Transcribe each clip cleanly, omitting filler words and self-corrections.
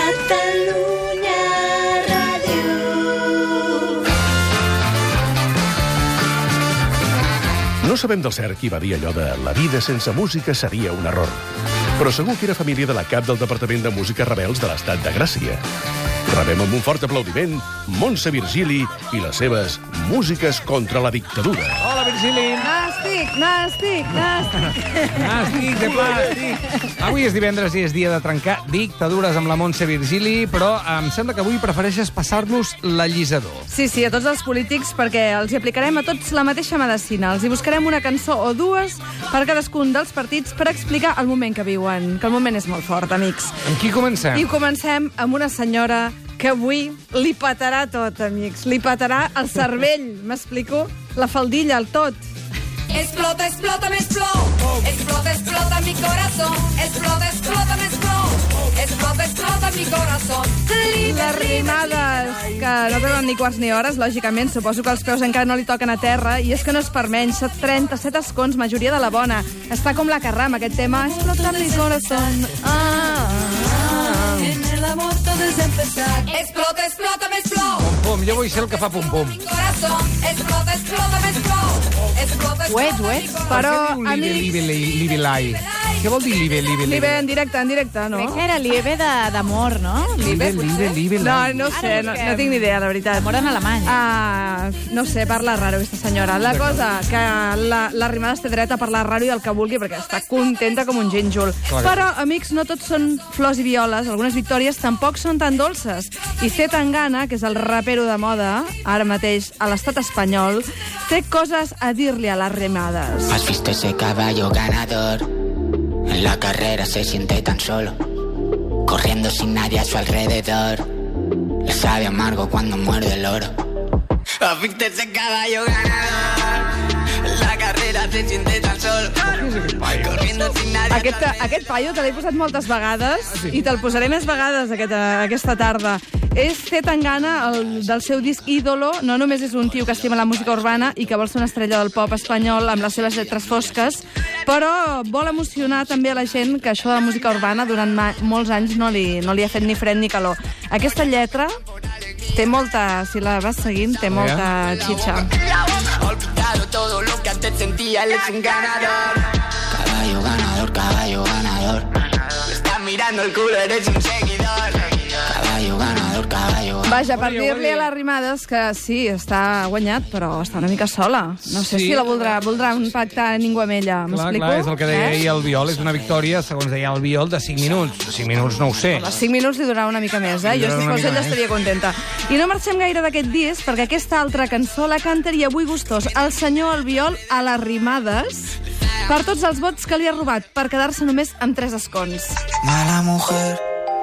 Catalunya Ràdio. No sabem del cert qui va dir allò de la vida sense música seria un error. Però segur que era família de la cap del Departament de Música Rebels de l'Estat de Gràcia. Rebem amb un fort aplaudiment Montse Virgili i les seves músiques contra la dictadura. Hola, Virgili. Nàstic, De plàstic. Avui és divendres i és dia de trencar dictadures amb la Montse Virgili, però em sembla que avui prefereixes passar-los l'allisador. Sí, a tots els polítics, perquè els hi aplicarem a tots la mateixa medicina. Els hi buscarem una cançó o dues per cadascun dels partits per explicar el moment que viuen, que el moment és molt fort, amics. Amb qui comencem? I comencem amb una senyora que avui li petarà tot, amics. Li petarà el cervell, m'explico? La faldilla, el tot. Explota, explota, me explota. Explota, explota mi corazón. Explota, explota, me explota. Explota, explota mi corazón. Les rimades, que no tenen ni quarts ni hores, lògicament. Suposo que els peus encara no li toquen a terra. I és que no és per menys. 37 escons, majoria de la bona. Està com la Carram, aquest tema. Explota mi corazón. En el amor todo es empezar. Explota, explota, me explota. Pum, jo vull ser el que fa pum-pum. Mi corazón. Explota, explota, me explota. Explota, explota mi corazón. Però, Per què diu amics... libe-lai? Què vol dir libe-lai? Libe en directe, no? Crec que era liebe d'amor, no? Libe-lai. No sé, no tinc ni idea, la veritat. Amor en alemany. No sé, parla raro, aquesta senyora. La cosa, que la rimada té dret a parlar raro i el que vulgui, perquè està contenta com un gínjol. Però, amics, no tots són flors i violes. Algunes victòries tampoc són tan dolces. I C. Tangana, que és el rapero de moda, ara mateix a l'estat espanyol, té coses a dir-li a les rimades. ¿Has visto ese caballo ganador? En la carrera se siente tan solo, corriendo sin nadie a su alrededor. Le sabe amargo cuando muerde el oro. ¿Has visto ese caballo ganador? En la carrera se siente tan solo, corriendo sin nadie. Aquest paio te l'he posat moltes vegades i te'l posaré més vegades aquesta tarda. És C. Tangana, del seu disc Ídolo. No només és un tio que estima la música urbana i que vol ser una estrella del pop espanyol amb les seves lletres fosques, però vol emocionar també a la gent que això de la música urbana durant molts anys no li ha fet ni fred ni calor. Aquesta lletra té molta, si la vas seguint, té molta xitxa. Olvidado todo lo que antes sentía, él es un ganador. Caballo ganador, caballo ganador. Me estás mirando el culo, eres un seguidor. Caballo ganador, caballo ganador. Vaja, per dir-li a les rimades que sí, està guanyat, però està una mica sola. No sé si la voldrà pactar ningú amb ella. M'explico? Clar, és el que deia ahir el Biol. És una victòria, segons deia el Biol, de 5 minuts. 5 minuts no ho sé. Els 5 minuts li durarà una mica més, Jo, si fos ella, estaria contenta. I no marxem gaire d'aquest disc, perquè aquesta altra cançó la cantaria avui gustós el senyor Albiol a les rimades per tots els vots que li ha robat, per quedar-se només amb 3 escons. Mala mujer,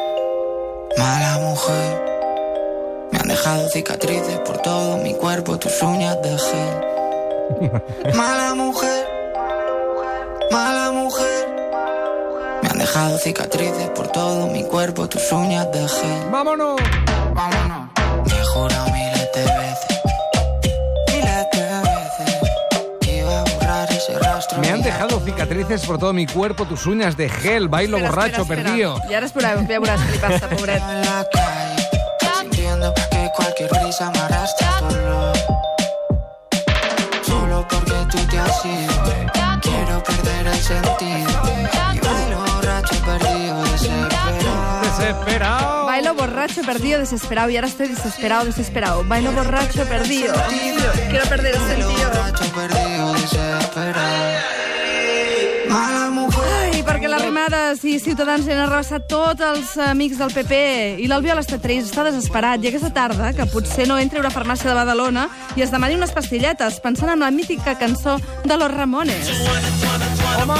me han dejado cicatrices por todo mi cuerpo, tus uñas de gel. Mala mujer, me han dejado cicatrices por todo mi cuerpo, tus uñas de gel. ¡Vámonos! Me he jurado miles de veces que iba a borrar ese rastro. Me han dejado cicatrices por todo mi cuerpo, tus uñas de gel, bailo borracho, perdido. I ara ja veuràs què li passa, pobret. En la calle, sintiendo que cualquier brisa me arrastra a tu olor. Solo porque tú te has ido, quiero perder el sentido. Y bailo borracho, perdido, desesperado. Desesperado. Bailo borracho, perdido, desesperado. Y ahora estoy desesperado. Bailo borracho, perdido. Quiero perder el sentido. Borracho, perdido, desesperado. Mala mujer. Ai, perquè les rimades i Ciutadans han arrabassat tots els amics del PP i l'Albiol està trist, està desesperat. I aquesta tarda, que potser no entri a una farmàcia de Badalona i es demani unes pastilletes, pensant en la mítica cançó de Los Ramones. Home!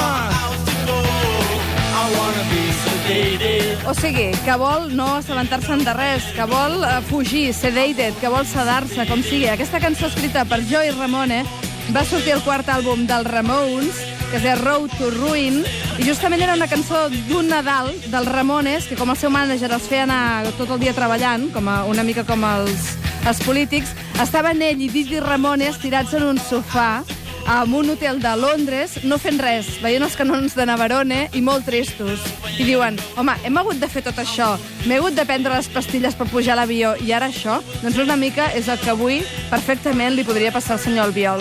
O sigui, que vol no assabentar-se'n de res, que vol fugir, sedated, que vol sedar-se, com sigui. Aquesta cançó escrita per Joey Ramone va sortir el 4º àlbum dels Ramones, que es deia Road to Ruin, i justament era una cançó d'un Nadal dels Ramones, que com el seu mànager els feia anar tot el dia treballant, una mica com els polítics, estaven ell i Didi Ramones tirats en un sofà en un hotel de Londres, no fent res, veient els canons de Navarone i molt tristos. I diuen, home, hem hagut de fer tot això, m'he hagut de prendre les pastilles per pujar a l'avió i ara això? Doncs una mica és el que avui perfectament li podria passar al senyor Albiol.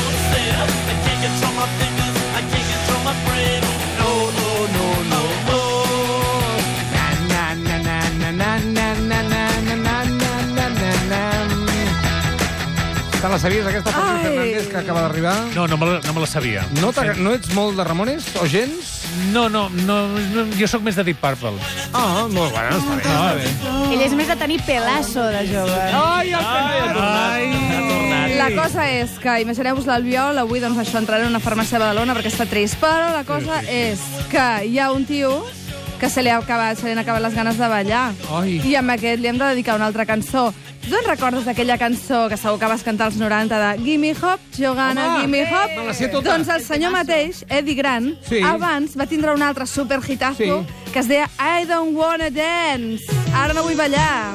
Te la sabies, aquesta, Patrick Fernández, que acaba d'arribar? No me la sabia. No ets molt de Ramones, o gens? No, jo sóc més de Deep Purple. Ah, molt bueno, està bé. Ell és més de tenir pelasso de jove. Ai, ha tornat. La cosa és que, imagineu-vos l'Albiol, avui doncs això entrarà en una farmàcia a Badalona perquè està trist, però la cosa és que hi ha un tio que se li han acabat les ganes de ballar. Ai. I amb aquest li hem de dedicar una altra cançó. Tu te'n recordes d'aquella cançó que segur que vas cantar als 90 de Gimme Hop, Jogana, Gimme Hop? me la sé tota. Doncs el senyor mateix, Eddie Grant, Sí. abans va tindre un altre superhitazo que es deia I Don't Wanna Dance. Ara no vull ballar.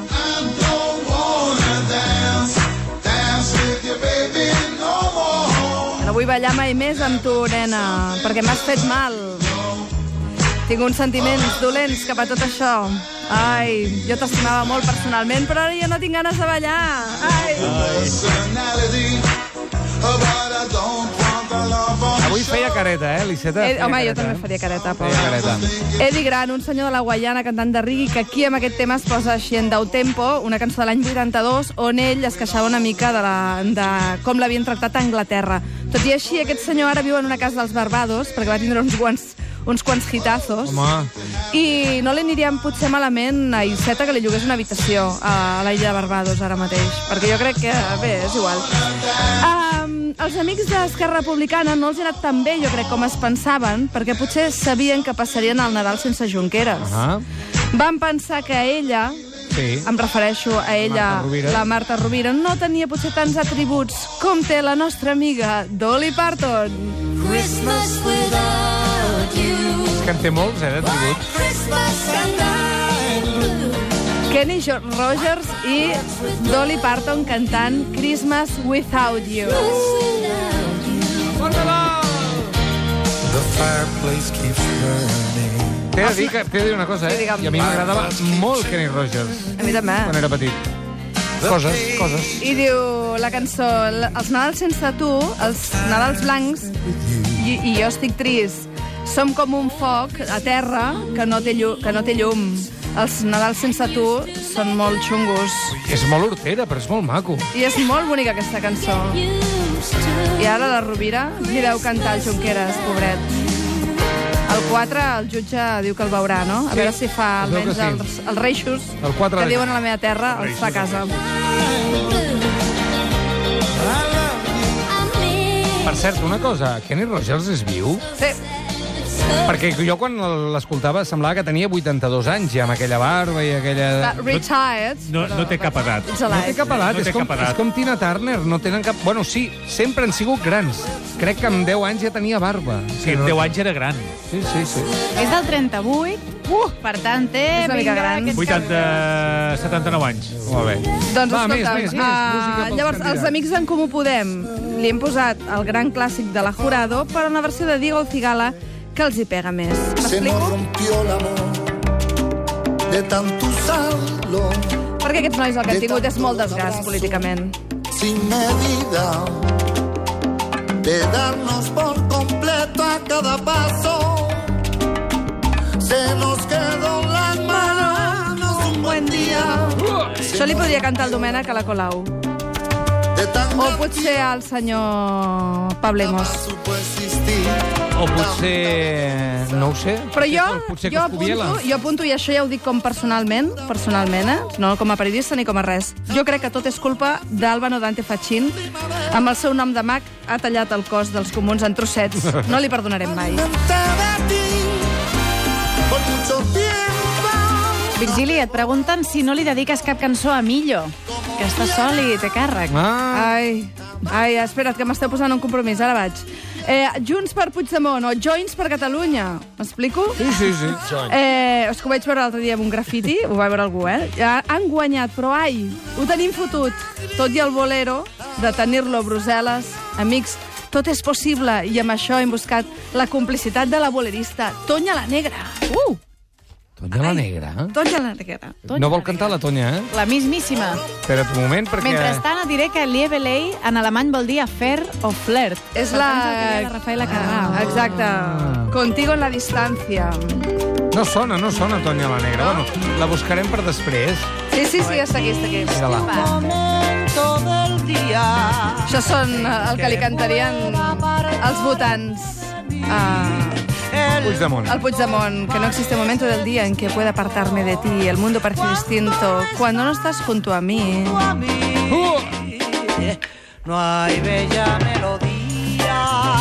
No vull ballar mai més amb tu, nena, perquè m'has fet mal. Tinc uns sentiments dolents cap a tot això. Ai, jo t'estimava molt personalment, però ara ja no tinc ganes de ballar. Ai. Avui feia careta, l'Iceta? Home, jo també faria careta, Feia careta. Eddie Grant, un senyor de la Guaiana, cantant de reggae, que aquí amb aquest tema es posa així en Dau Tempo, una cançó de l'any 82, on ell es queixava una mica de com l'havien tractat a Anglaterra. Tot i així, aquest senyor ara viu en una casa dels Barbados, perquè va tindre uns quants hitazos. Home. I no li aniríem potser malament a Iceta que li llogués una habitació a l'illa de Barbados ara mateix, perquè jo crec que, bé, és igual. Els amics d'Esquerra Republicana no els ha anat tan bé, jo crec, com es pensaven, perquè potser sabien que passarien el Nadal sense Junqueras. Van pensar que ella, em refereixo a ella, la Marta Rovira, no tenia potser tants atributs com té la nostra amiga Dolly Parton. Christmas without you. Que en té molts, d'atributs. Christmas and I'm blue. Kenny Rogers i Dolly Parton cantant Christmas Without You. The fireplace keeps burning. T'he de dir una cosa, Sí, digue'm. I a mi m'agradava molt Kenny Rogers A mi també. quan era petit. Coses. I diu la cançó, els Nadals sense tu, els Nadals blancs, i jo estic trist, som com un foc a terra que no té llum. Els Nadals sense tu són molt xungos. És molt hortera, però és molt maco. I és molt bonica aquesta cançó. I ara la Rovira li deu cantar el Junqueras, pobret. El 4, el jutge diu que el veurà, no? A veure si fa es veu almenys que sí. els reixos El 4 que de- diuen a la meva terra, els fa a casa. Per cert, una cosa, Kenny Rogers és viu? Sí. Perquè jo quan l'escoltava semblava que tenia 82 anys ja, amb aquella barba i aquella... Retired. No té cap edat. It's No té alive. cap edat, No té és, com, cap edat. és com Tina Turner, no tenen cap... Bueno, sí, sempre han sigut grans. Crec que amb 10 anys ja tenia barba. Sí, amb 10 anys era gran. Sí. És del 38, per tant té... És una mica gran. 79 anys. Molt bé. Doncs Va, escolta, més, música pels llavors, els candidats. amics d'en Comú Podem li hem posat el gran clàssic de la Jurado per una versió de Diego Cigala que els hi pega més. Se nos M'explico? rompió el amor de tanto usarlo Perquè aquests nois el que han tingut és molt desgast políticament. sin medida, de darnos por completo a cada paso. Se nos quedó en las manos un buen día. Això li podria cantar el Domènec a la Colau. De tan O potser al senyor Pablemos. supo existir. O potser... no ho sé. Però Potser jo Coscubiela. apunto, i això ja ho dic com personalment, no com a periodista ni com a res. Jo crec que tot és culpa d'Álvaro Dante Fachin. Amb el seu nom de mag ha tallat el cos dels comuns en trossets. No li perdonarem mai. De ti por mucho tiempo. Virgili, et pregunten si no li dediques cap cançó a Millo, que està sol i té càrrec. Ai, espera't, que m'esteu posant un compromís. Ara vaig. Junts per Puigdemont o Joins per Catalunya. M'explico? Sí. És que ho vaig veure l'altre dia amb un grafiti, ho va veure algú, Ja han guanyat, però ho tenim fotut. Tot i el bolero de tenir-lo a Brussel·les, amics, tot és possible, i amb això hem buscat la complicitat de la bolerista Tonya la Negra. Tonya la Negra? Tonya la Negra. No vol cantar la Tonya, eh? La mismíssima. Espera't un moment, perquè... Mentrestant et diré que Lievelei en alemany vol dir affair o flirt. És Per la... tant, és el que deia la Rafaela Carrà. Exacte. Contigo en la distància. No sona Tonya la Negra. Bueno, la buscarem per després. Sí, està aquí. Mira-la. Això són el que li cantarien els votants Puigdemont. al Puigdemont, que no existe momento del día en que pueda apartarme de ti. El mundo parece distinto cuando no estás junto a mí. No hay bella melodía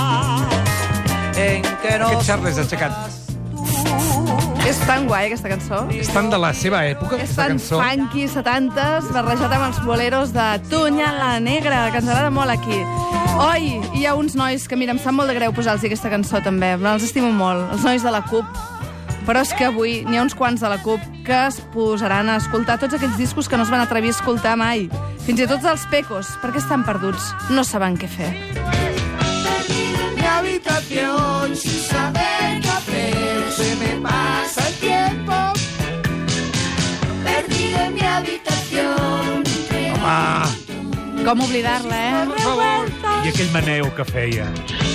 en que no... Aquest Charles aixecat. És tan guai, aquesta cançó. És tan de la seva època, És aquesta tan cançó. funky, 70s, barrejat amb els boleros de Tonya la Negra, que ens agrada molt aquí. Oi, hi ha uns nois que, mira, em sap molt de greu posar-los aquesta cançó, també. Els estimo molt, els nois de la CUP. Però és que avui n'hi ha uns quants de la CUP que es posaran a escoltar tots aquells discos que no es van atrevir a escoltar mai. Fins i tot els pecos, perquè estan perduts. No saben què fer. Mi habitación sin saber qué hacer, se me pasa el tiempo, perdido en mi habitación. Com oblidar-la, eh? Per favor. I aquell maneu que feia.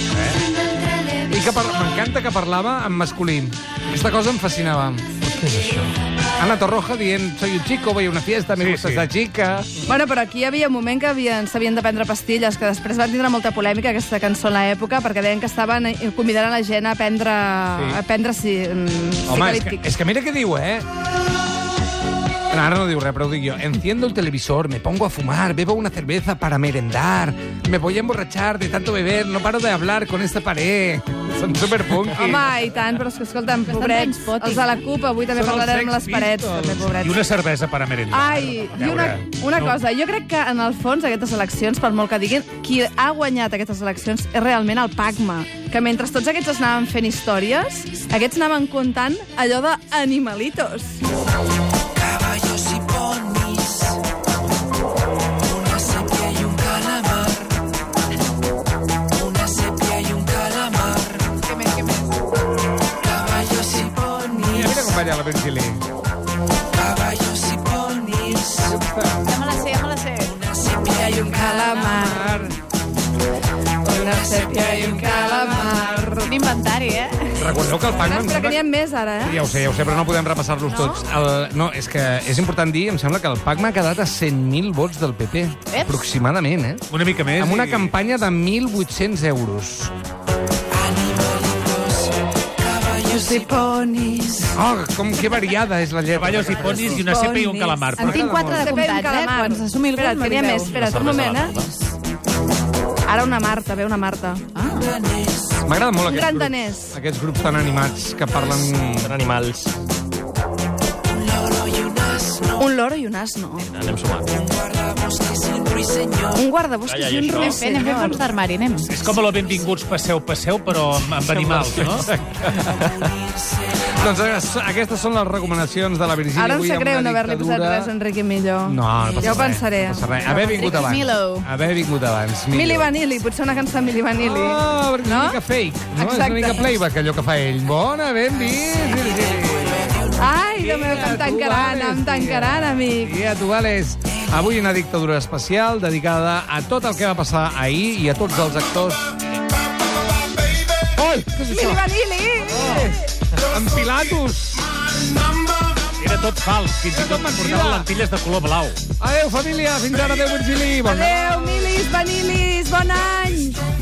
I que m'encanta que parlava en masculí. Aquesta cosa em fascinava. Què és això? Ana Torroja dient, soy un chico, voy a una fiesta, me gusta esta chica. Bueno, però aquí hi havia un moment que s'havien de prendre pastilles, que després van tindre molta polèmica aquesta cançó en l'època, perquè deien que estaven convidant a la gent a prendre... Sí. A prendre Home, és que mira què diu, eh? Ara no diu res, però ho dic jo. Enciendo el televisor, me pongo a fumar, bebo una cerveza para merendar, me voy a emborrachar de tanto beber, no paro de hablar con esta pared. Són superpunky. Home, i tant, però és que, escolta'm, pobrets, els de la CUP, avui també Són els parlarem amb Sex les parets, Pistols. també, pobrets. I una cervesa per a merendar. Ai, i una cosa, jo crec que en el fons aquestes eleccions, per molt que diguin, qui ha guanyat aquestes eleccions és realment el PACMA, que mentre tots aquests anaven fent històries, aquests anaven contant allò d'animalitos. Caballos y ponis, una sepia y un calamar, una sepia y un calamar. Què més? Caballos y ponis, Mira com balla la Virgili. caballos y ponis, Ja me la sé. una sepia y un Calamar. Una sèpia i un calamar. Quin inventari, eh? Recordeu que el Pac-Man... Però que n'hi ha més, ara, eh? Ja ho sé, però no podem repassar-los tots. No, és que és important dir, em sembla que el Pac-Man ha quedat a 100.000 vots del PP. Aproximadament, eh? Una mica més. Amb una campanya de 1.800 euros. Caballos i ponis. Oh, com que variada és la lletra. Caballos i ponis i una cepa i un calamar. En tinc 4 de Sèpia i un comptats, eh? calamar. Quan s'assumi el Espera't, gust, que n'hi ha més. m'aviseu. Espera't, un moment, eh? Ara una Marta, ve una Marta. M'agrada molt Un gran grup, danès. aquests grups tan animats que parlen... Són animals. Un loro i un asno. Anem sumant. Un guardabosques Ai, i un això. Anem fent fons d'armari, anem. És com el benvinguts passeu, però amb animals, no? Doncs aquestes són les recomanacions de la Virgínia. Ara em avui sap amb greu una no haver-li posat dictadura. res a Enrique Millo. No passa Ja ho res, pensaré. No passa res. Haver vingut abans. Milo. Haver vingut abans. Mili Vanilli, potser una cançó de Mili Vanilli. Oh, perquè és una mica fake, no? És Exacte. una mica playback, allò que fa ell. Bona, ben vist, Virgili. Ai, Déu meu, que em tancaran, amic. Ja, tu vales. Avui una dictadura especial dedicada a tot el que va passar ahir i a tots els actors. Oi, què és Mili això? Vanilli! En Pilatus. Era tot fals, fins i tot portava lentilles de color blau. Adéu, família. Fins ara, adéu, Virgili. Bon Adéu, Milis, Vanillis, bon any!